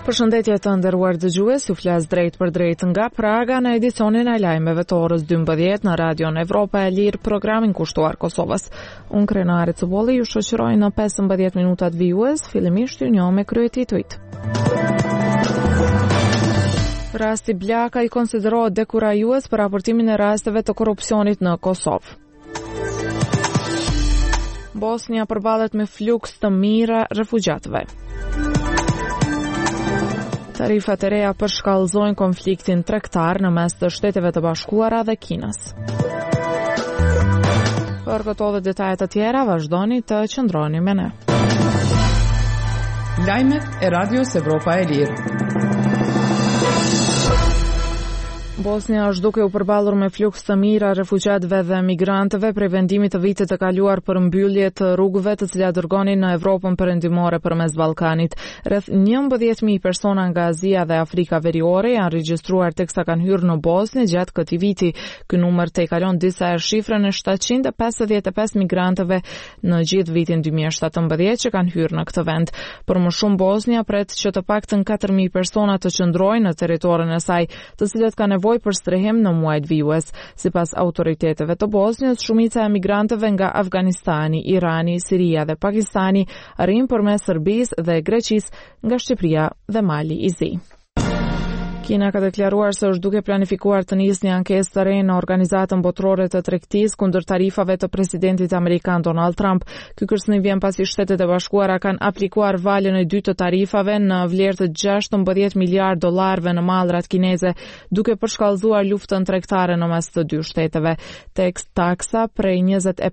Përshëndetje të nderuar dëgjues, ju flas drejt për drejt nga Praga në edicionin e lajmeve të orës 12 në Radion Evropa e Lirë, programin kushtuar Kosovës. Unë Krenare Cëbolli ju shoqëroj në 15 minutat vijues, fillimisht ju njoh me kryetituit. Rasti Blaka i konsiderohet dekurajues për raportimin e rasteve të korrupsionit në Kosovë. Bosnia përballet me fluks të mira refugjatëve. Tarifat e reja përshkallëzojnë konfliktin tregtar në mes të Shteteve të Bashkuara dhe Kinës. Për këto dhe detajet të tjera, vazhdoni të qëndroni me ne. Lajmet e Radios Evropa e Lirë. Bosnia është duke u përballur me fluks të mira refugjatëve dhe migrantëve prej vendimit të vitit të kaluar për mbyllje të rrugëve të cilat dërgonin në Evropën perëndimore përmes Ballkanit. Rreth 11.000 persona nga Azia dhe Afrika Veriore janë regjistruar teksa kanë hyrë në Bosnjë gjatë këtij viti. Ky numër te kalon disa herë shifrën e 755 migrantëve në gjithë vitin 2017 që kanë hyrë në këtë vend. Për më shumë Bosnia pret që të paktën 4.000 persona të qëndrojnë në territorin e saj, të cilët kanë nevojë për strehim në muajt vijues. Sipas autoriteteve të Bosnjës, shumica e migrantëve nga Afganistani, Irani, Siria dhe Pakistani arrin përmes Serbisë dhe Greqisë nga Shqipëria dhe Mali i Zi. Kina ka deklaruar se është duke planifikuar të nisë një ankesë të re në Organizatën Botërore të Tregtisë kundër tarifave të presidentit amerikan Donald Trump. Ky kërcënim vjen pasi Shtetet e Bashkuara kanë aplikuar valën e dytë të tarifave në vlerë të $16 miliard në mallrat kineze, duke përshkallëzuar luftën tregtare në mes të dy shteteve. Taksa prej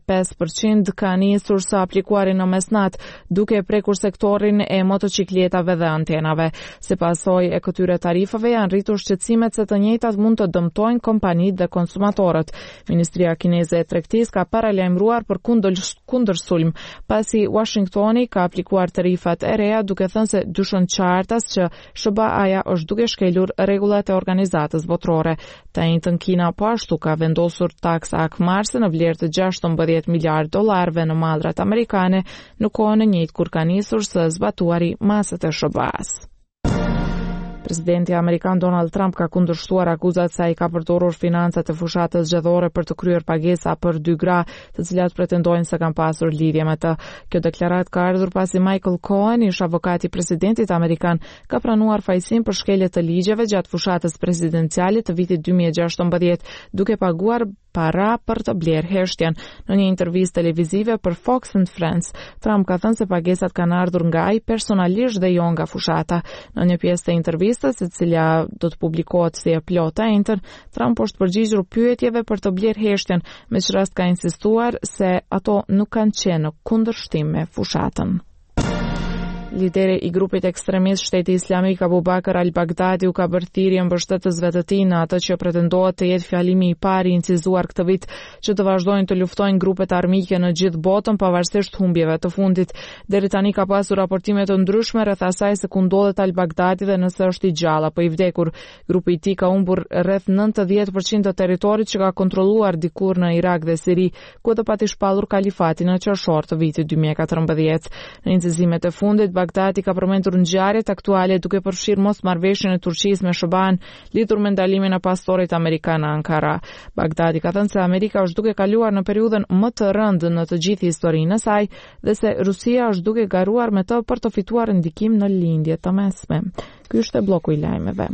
25% ka nisur së aplikuari në mesnat, duke prekur sektorin e motocikletave dhe antenave. Sipas saj e këtyre tarifave janë rritur shqetësimet se të njëjtat mund të dëmtojnë kompanitë dhe konsumatorët. Ministria kineze e tregtisë ka paralajmëruar për kundërsulm, pasi Washingtoni ka aplikuar tarifat e reja duke thënë se dyshon qartas që SBA-ja është duke shkelur rregullat e organizatës botërore. Të njëjtën Kina po ashtu ka vendosur taksa akmarrëse në vlerë të $16 miliard në mallrat amerikane në kohën e njëjtë kur ka nisur së zbatuari masat e SBA-s. Presidenti amerikan Donald Trump ka kundërshtuar akuzat se ai ka përdorur financat e fushatës zgjedhore për të kryer pagesa për 2 gra, të cilat pretendojnë se kanë pasur lidhje me të. Kjo deklaratë ka ardhur pasi Michael Cohen, ish avokati i presidentit amerikan, ka pranuar fajësim për shkelje të ligjeve gjatë fushatës presidenciale të vitit 2016, duke paguar para për të blerë heshtjen. Në një intervistë televizive për Fox and Friends, Trump ka thënë se pagesat kanë ardhur nga ai personalisht dhe jo nga fushata. Në një pjesë të intervistës, e cila do të publikohet si e plotë e enter, Trump është përgjigjur pyetjeve për të blerë heshtjen, me që rast ka insistuar se ato nuk kanë qenë në kundërshtim me fushatën. Lideri i grupit ekstremist Shteti Islamik Abu Bakr al-Baghdadi u ka bërë thirrje mbështetësve të tij në atë që pretendohet të jetë fjalimi i parë i incizuar këtë vit që të vazhdojnë të luftojnë grupet armike në gjithë botën pavarësisht humbjeve të fundit. Deri tani ka pasur raportime të ndryshme rreth asaj se ku ndodhet al-Baghdadi dhe nëse është i gjallë apo i vdekur. Grupi i tij ka humbur rreth 90% të territorit që ka kontrolluar dikur në Irak dhe Siri, ku do pati shpallur kalifatin në qershor të vitit 2014. Në incizimet e fundit, Bagdadi ka përmendur ngjarjet aktuale duke përfshirë mosmarrveshjen e Turqisë me SBA-n lidhur me ndalimin e pastorit amerikan në Ankara. Bagdadi ka thënë se Amerika është duke kaluar në periudhën më të rëndë në të gjithë historinë e saj dhe se Rusia është duke garuar me të për të fituar ndikim në lindjet të mesme. Ky është bloku i lajmeve.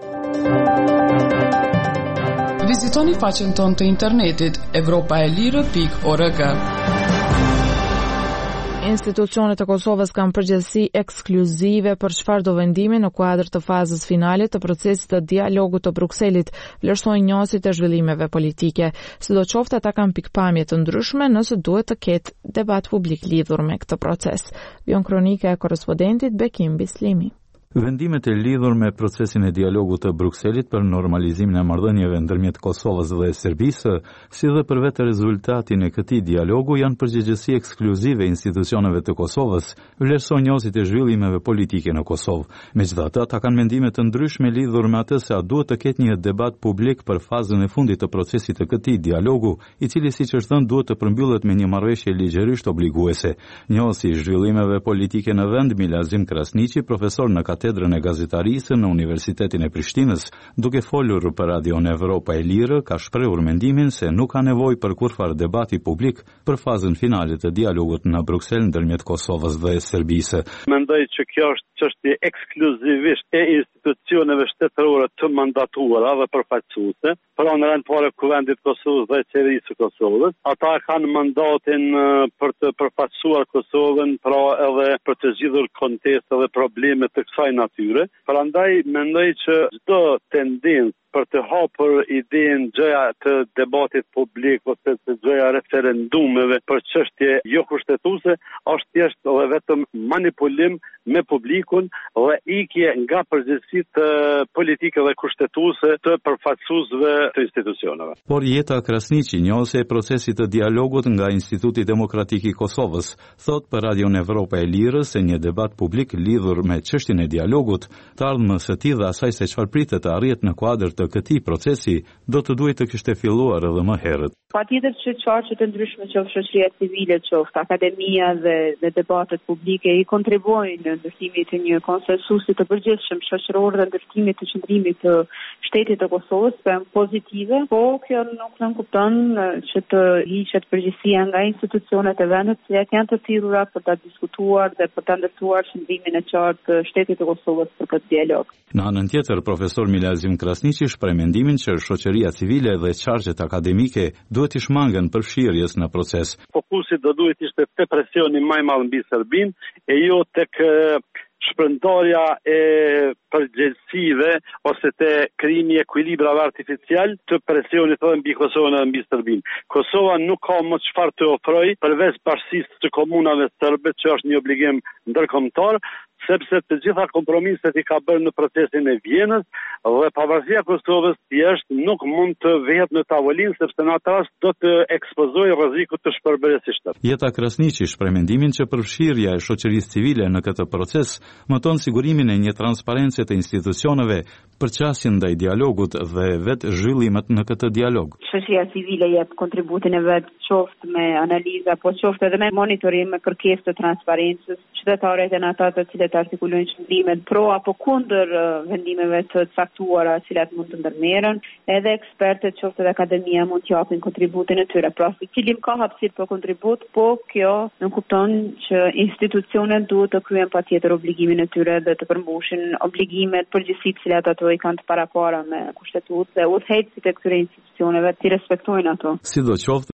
Vizitoni faqen tonë të internetit europaelire.org. Institucionet e Kosovës kanë përgjegjësi ekskluzive për çfarë do vendimi në kuadër të fazës finale të procesit të dialogut të Brukselit, vlerësojnë njësit e zhvillimeve politike. Sidoqoftë ata kanë pikpamje të ndryshme nëse duhet të ketë debat publik lidhur me këtë proces. Vjon kronika e korrespondentit Bekim Bislimi. Vendimet e lidhur me procesin e dialogut të Brukselit për normalizimin e marrëdhënieve ndërmjet Kosovës dhe Serbisë, si dhe për vetë rezultatin e këtij dialogu janë përgjegjësi ekskluzive institucioneve të Kosovës, vlerëson njësit e zhvillimeve politike në Kosovë. Megjithatë, ata kanë mendime të ndryshme lidhur me atë se a duhet të ketë një debat publik për fazën e fundit të procesit të këtij dialogu, i cili siç është thënë duhet të përmbyllet me një marrëveshje ligjërisht obliguese. Njësi i zhvillimeve politike në vend, Milazim Krasniqi, profesor në katedrën e gazetarisë në Universitetin e Prishtinës, duke folur për Radion Evropa e Lirë, ka shprehur mendimin se nuk ka nevojë për kurrfar debati publik për fazën finale të dialogut në Bruksel ndërmjet Kosovës dhe Serbisë. Mendoj që kjo është çështje ekskluzivisht e institucioneve shtetërore të mandatuara dhe përfaqësuese, pra në rend parë Kuvendit të Kosovës dhe Qeverisë së Kosovës. Ata kanë mandatin për të përfaqësuar Kosovën, pra edhe për të zgjidhur konteste dhe probleme të kësaj natyre. Prandaj mendoj që çdo tendencë për të hapur idenë gjëja të debatit publik ose të gjëja referendumeve për çështje jo kushtetuese është thjesht dhe vetëm manipulim me publikun dhe ikje nga përgjegjësitë politike dhe kushtetuese të përfaqësuesve të institucioneve. Por Jeta Krasniqi, njëse e procesit të dialogut nga Instituti Demokratik i Kosovës, thot për Radion Evropa e Lirë se një debat publik lidhur me çështjen e dialogut, të ardhmës së tij dhe asaj se çfarë pritet të arrihet në kuadër të këtij procesi do të duhet të kishte filluar edhe më herët. Patjetër që çështje të ndryshme qoftë shoqëria civile, qoftë akademia dhe debatet publike i kontribuojnë në ndërtimin e një konsensusi të përgjithshëm shoqëror dhe ndërtimit të qëndrimit të shtetit të Kosovës për pozitive, po kjo nuk nënkupton që të hiqet përgjegjësia nga institucionet e vendit që janë të thirrura për ta diskutuar dhe për ta ndërtuar qëndrimin e qartë të shtetit të Kosovës për këtë dialog. Në anën tjetër, profesor Milazim Krasniqi shpreh mendimin që shoqëria civile dhe qarqet akademike duhet të shmangen përfshirjes në proces. Fokusi do duhet ishte te presioni më i madh mbi Serbinë e jo tek shpërndarja e përgjegjësive ose te krijimi i ekuilibrave artificial të presionit edhe mbi Kosovën dhe mbi Serbinë. Kosova nuk ka më çfarë të ofrojë përveç bashkisë të komunave serbe, që është një obligim ndërkombëtar, sepse të gjitha kompromiset i ka bërë në procesin e Vjenës dhe pavarësia Kosovës thjesht nuk mund të vehet në tavolinë sepse në atë rast do të ekspozojë rrezikut të shpërbërjes së shtetit. Jeta Krasniqi shpreh mendimin që përfshirja e shoqërisë civile në këtë proces mëton sigurimin e një transparence të institucioneve, përqasjen ndaj dialogut dhe vetë zhvillimet në këtë dialog. Shoqëria civile jep kontributin e vet qoftë me analiza, po qoftë edhe me monitorim, me kërkesë të transparencës. Qytetarët janë ata të cilët artikulojnë qëndrimet pro apo kundër vendimeve të caktuara të cilat mund të ndërmerren, edhe ekspertët qoftë edhe akademia mund të japin kontributin e tyre. Pra, cili ka hapësirë për kontribut, po kjo nuk kupton që institucionet duhet të kryejnë patjetër obligimin e tyre dhe të përmbushin obligimet përgjithësi të cilat ato i kanë të paraqara me kushtetutë dhe udhëheqësit e këtyre institucioneve të respektojnë ato. Sidoqoftë,